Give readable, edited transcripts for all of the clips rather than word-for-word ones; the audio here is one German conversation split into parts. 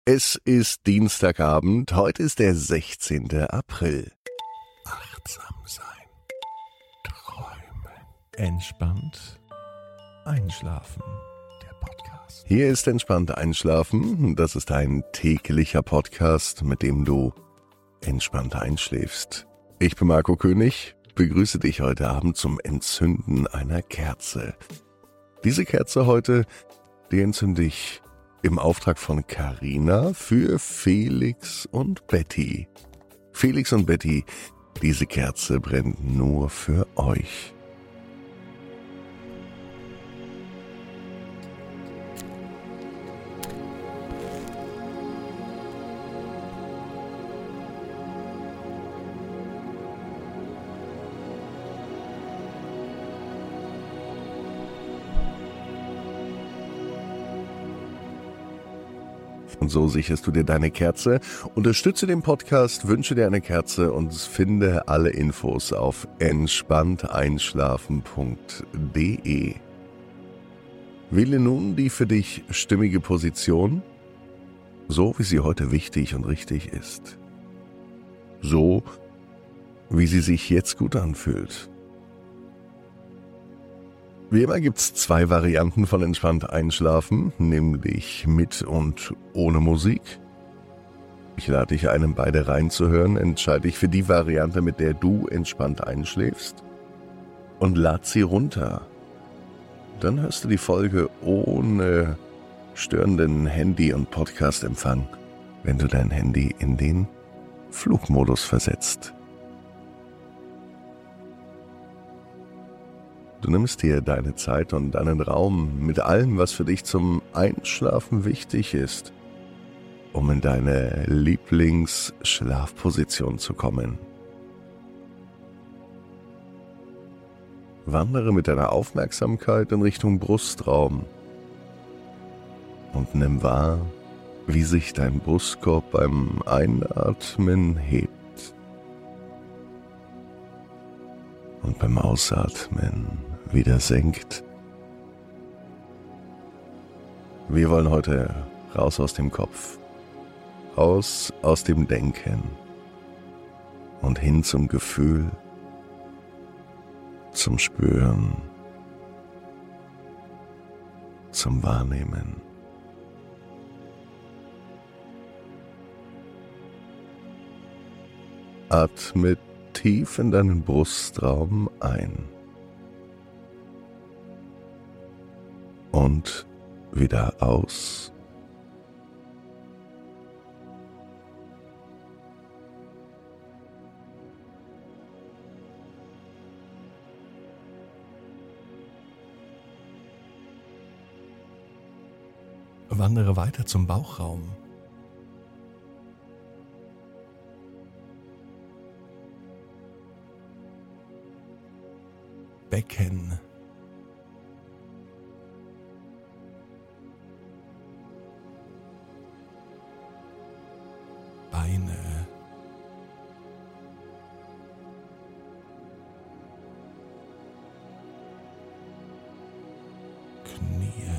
Es ist Dienstagabend, heute ist der 16. April. Achtsam sein, träumen, entspannt einschlafen. Der Podcast. Hier ist Entspannt Einschlafen. Das ist ein täglicher Podcast, mit dem du entspannt einschläfst. Ich bin Marco König, begrüße dich heute Abend zum Entzünden einer Kerze. Diese Kerze heute, die entzünde ich im Auftrag von Carina für Felix und Betty. Felix und Betty, diese Kerze brennt nur für euch. Und so sicherst du dir deine Kerze. Unterstütze den Podcast, wünsche dir eine Kerze und finde alle Infos auf entspannteinschlafen.de. Wähle nun die für dich stimmige Position, so wie sie heute wichtig und richtig ist. So, wie sie sich jetzt gut anfühlt. Wie immer gibt's 2 Varianten von entspannt einschlafen, nämlich mit und ohne Musik. Ich lade dich ein, in beide reinzuhören, entscheide dich für die Variante, mit der du entspannt einschläfst und lad sie runter. Dann hörst du die Folge ohne störenden Handy- und Podcast-Empfang, wenn du dein Handy in den Flugmodus versetzt. Du nimmst dir deine Zeit und deinen Raum mit allem, was für dich zum Einschlafen wichtig ist, um in deine Lieblingsschlafposition zu kommen. Wandere mit deiner Aufmerksamkeit in Richtung Brustraum und nimm wahr, wie sich dein Brustkorb beim Einatmen hebt und beim Ausatmen wieder senkt. Wir wollen heute raus aus dem Kopf, raus aus dem Denken und hin zum Gefühl, zum Spüren, zum Wahrnehmen. Atme tief in deinen Brustraum ein und wieder aus. Wandere weiter zum Bauchraum. Becken. Beine. Knie.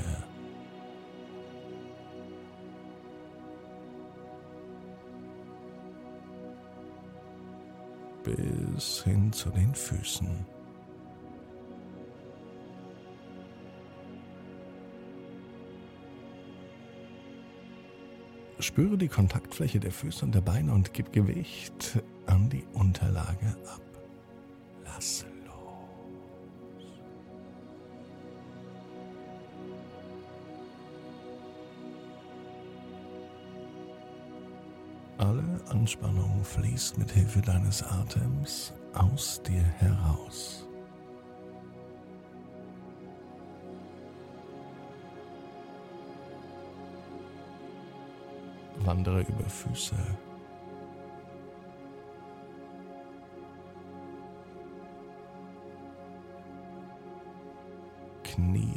Bis hin zu den Füßen. Spüre die Kontaktfläche der Füße und der Beine und gib Gewicht an die Unterlage ab. Lass los. Alle Anspannung fließt mit Hilfe deines Atems aus dir heraus. Wandere über Füße, Knie,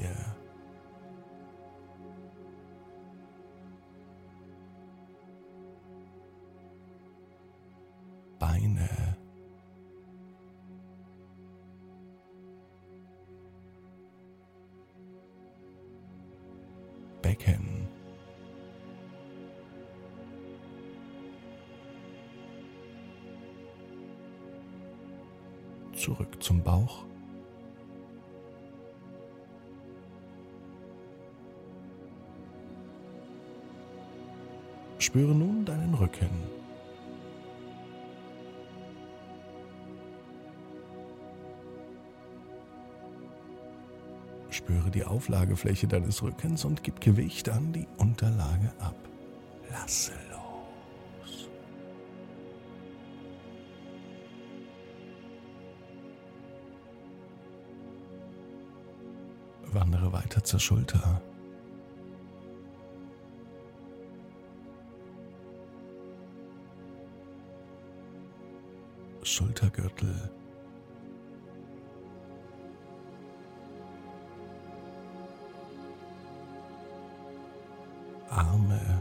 Beine, Becken, zurück zum Bauch. Spüre nun deinen Rücken. Spüre die Auflagefläche deines Rückens und gib Gewicht an die Unterlage ab. Lasse los. Wandere weiter zur Schulter. Schultergürtel. Arme.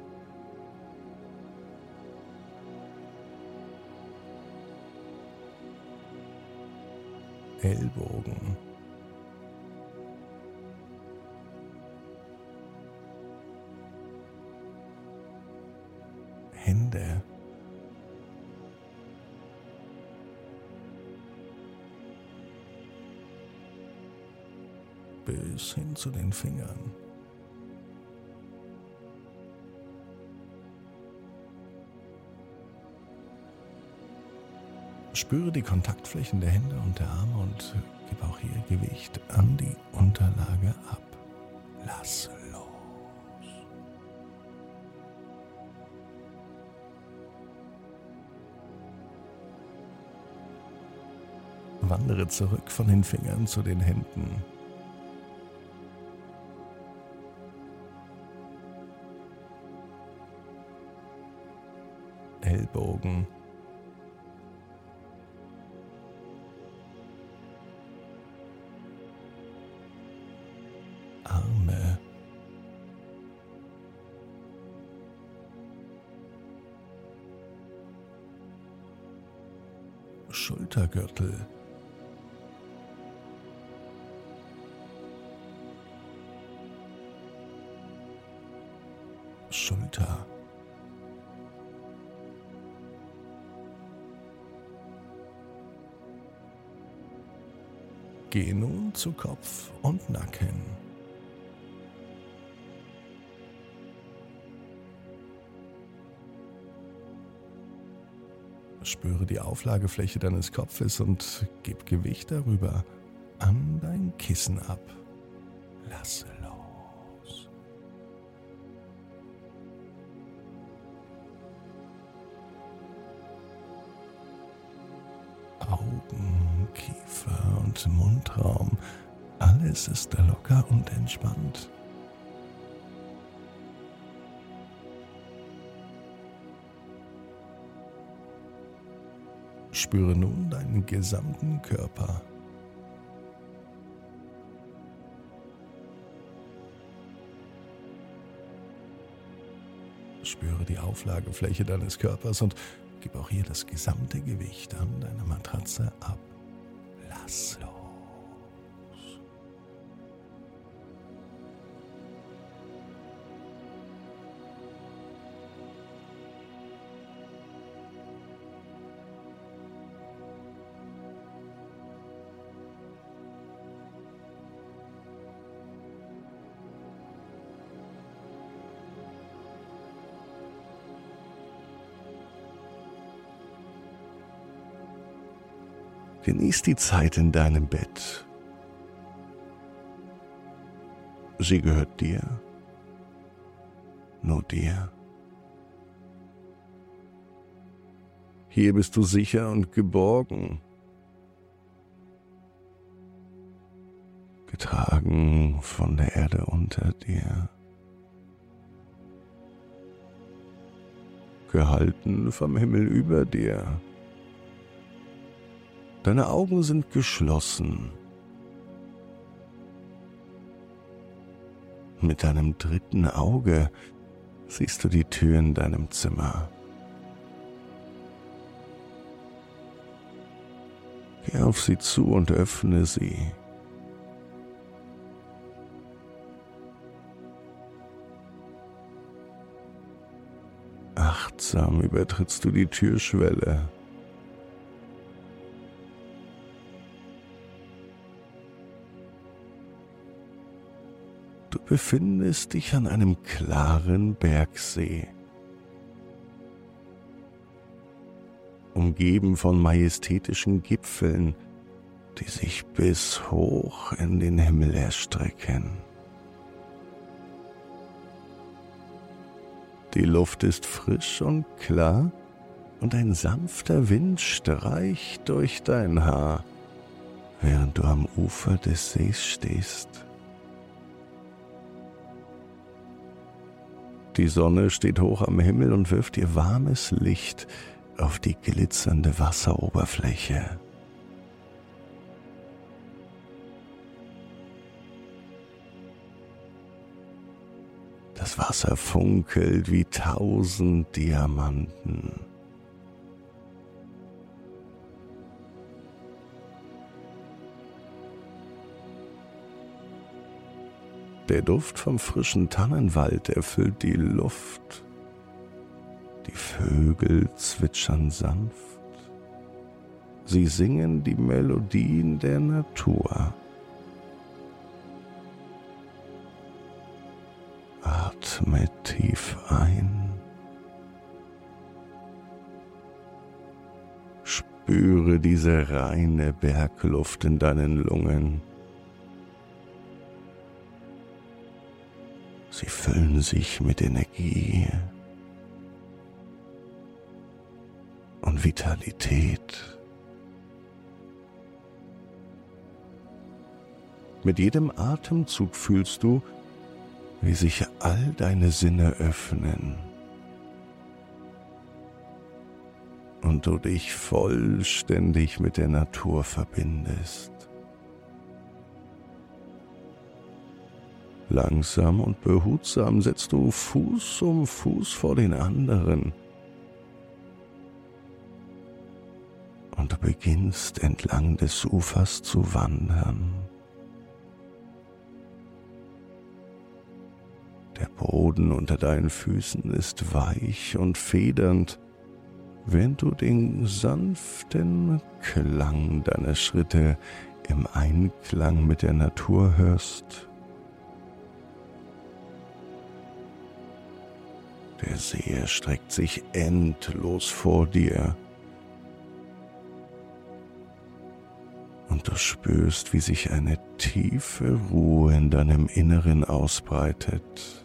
Ellbogen. Hände. Bis hin zu den Fingern. Spüre die Kontaktflächen der Hände und der Arme und gib auch hier Gewicht an die Unterlage ab. Lass los. Wandere zurück von den Fingern zu den Händen. Ellbogen. Arme. Schultergürtel. Schulter. Gehe nun zu Kopf und Nacken. Spüre die Auflagefläche deines Kopfes und gib Gewicht darüber an dein Kissen ab. Lasse los. Augen, Kiefer und Mundraum, alles ist locker und entspannt. Spüre nun deinen gesamten Körper. Spüre die Auflagefläche deines Körpers und gib auch hier das gesamte Gewicht an deiner Matratze ab. Lass los. Genieß die Zeit in deinem Bett. Sie gehört dir, nur dir. Hier bist du sicher und geborgen, getragen von der Erde unter dir, gehalten vom Himmel über dir. Deine Augen sind geschlossen. Mit deinem dritten Auge siehst du die Tür in deinem Zimmer. Geh auf sie zu und öffne sie. Achtsam übertrittst du die Türschwelle. Du befindest dich an einem klaren Bergsee, umgeben von majestätischen Gipfeln, die sich bis hoch in den Himmel erstrecken. Die Luft ist frisch und klar und ein sanfter Wind streicht durch dein Haar, während du am Ufer des Sees stehst. Die Sonne steht hoch am Himmel und wirft ihr warmes Licht auf die glitzernde Wasseroberfläche. Das Wasser funkelt wie 1000 Diamanten. Der Duft vom frischen Tannenwald erfüllt die Luft. Die Vögel zwitschern sanft. Sie singen die Melodien der Natur. Atme tief ein. Spüre diese reine Bergluft in deinen Lungen. Sie füllen sich mit Energie und Vitalität. Mit jedem Atemzug fühlst du, wie sich all deine Sinne öffnen und du dich vollständig mit der Natur verbindest. Langsam und behutsam setzt du Fuß um Fuß vor den anderen und du beginnst entlang des Ufers zu wandern. Der Boden unter deinen Füßen ist weich und federnd, während du den sanften Klang deiner Schritte im Einklang mit der Natur hörst. Der See erstreckt sich endlos vor dir und du spürst, wie sich eine tiefe Ruhe in deinem Inneren ausbreitet.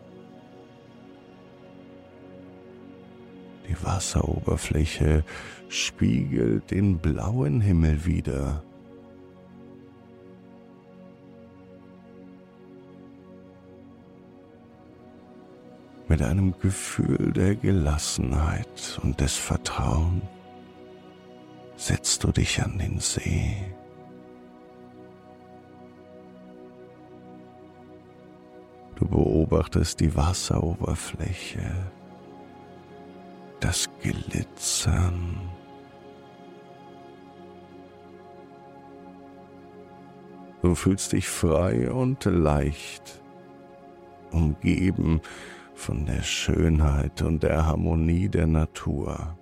Die Wasseroberfläche spiegelt den blauen Himmel wider. Mit einem Gefühl der Gelassenheit und des Vertrauens setzt du dich an den See. Du beobachtest die Wasseroberfläche, das Glitzern. Du fühlst dich frei und leicht, umgeben von der Schönheit und der Harmonie der Natur.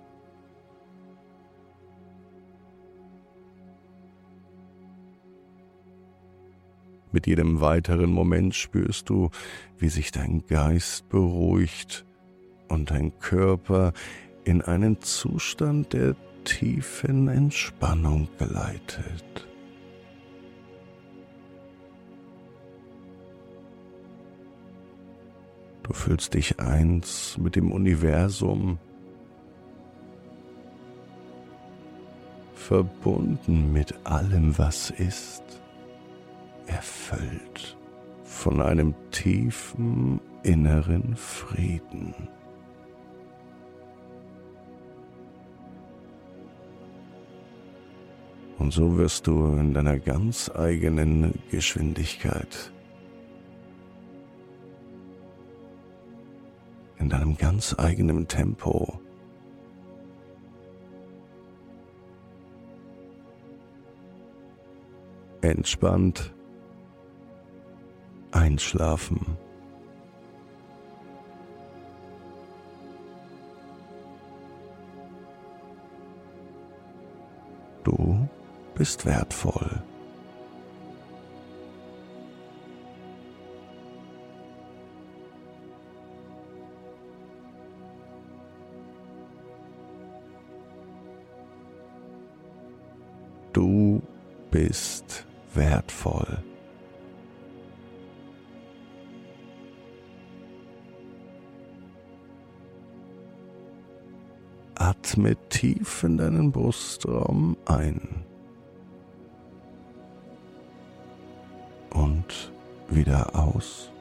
Mit jedem weiteren Moment spürst du, wie sich dein Geist beruhigt und dein Körper in einen Zustand der tiefen Entspannung gleitet. Du fühlst dich eins mit dem Universum, verbunden mit allem, was ist, erfüllt von einem tiefen inneren Frieden. Und so wirst du in deiner ganz eigenen Geschwindigkeit, in deinem ganz eigenen Tempo entspannt einschlafen. Du bist wertvoll. bist wertvoll. Atme tief in deinen Brustraum ein und wieder aus.